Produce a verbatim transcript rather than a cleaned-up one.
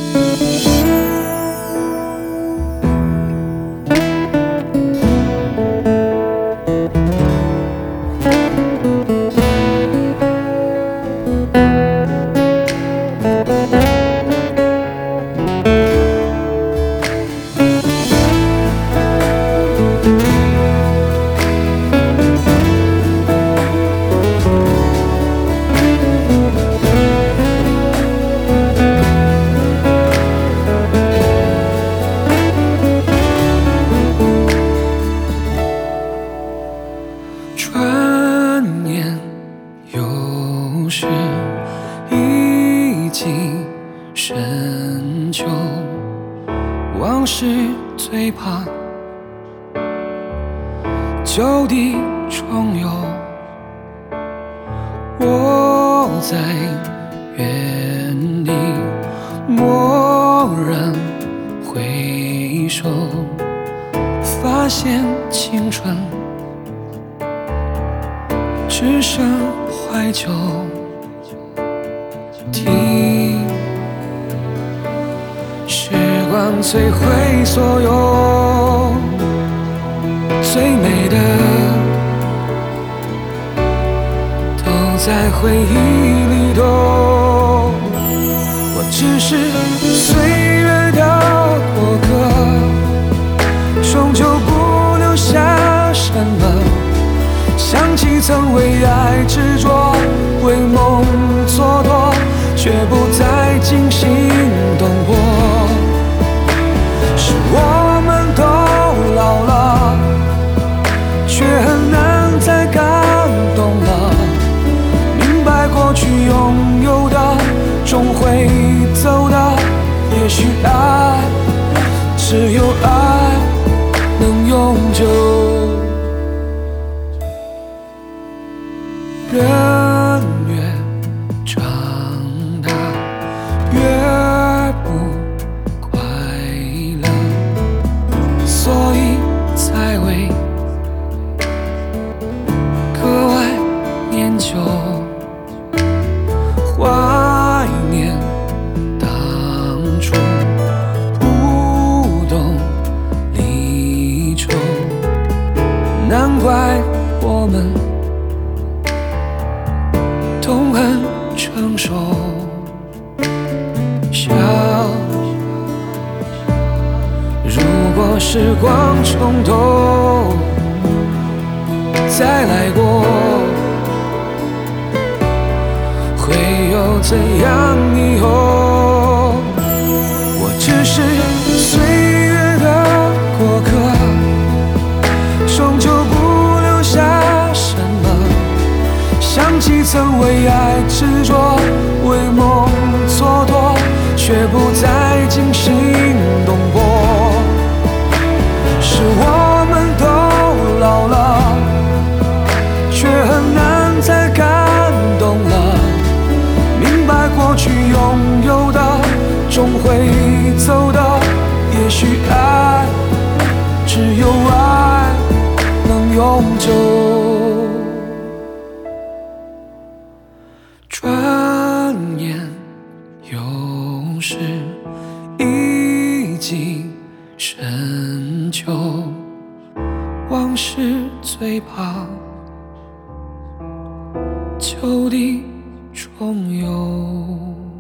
转眼又是一季深秋，往事最怕旧地重游。我在原地蓦然回首，发现青春只剩怀旧。听时光摧毁所有最美的，都在回忆里头。我只是岁月的过客，终究不留下什么。想起曾为爱执着，为梦蹉跎，却不再惊心动魄。是我们都老了，却很难再感动了。明白过去拥有的终会走的，也许爱只有爱能永久。人越长大，越不快乐，所以才会格外念旧。怀念当初不懂离愁，难怪我们痛恨成熟。笑，如果时光重头再来过，会有怎样以后？我只是岁月的过客，终究不留下什么。想起曾为爱执着，为梦蹉跎，却不再惊心动魄。是我们都老了，却很难再感动了。明白过去拥有的终会走的，也许爱只有爱能永久。转眼又是一季深秋，往事最怕旧地重游。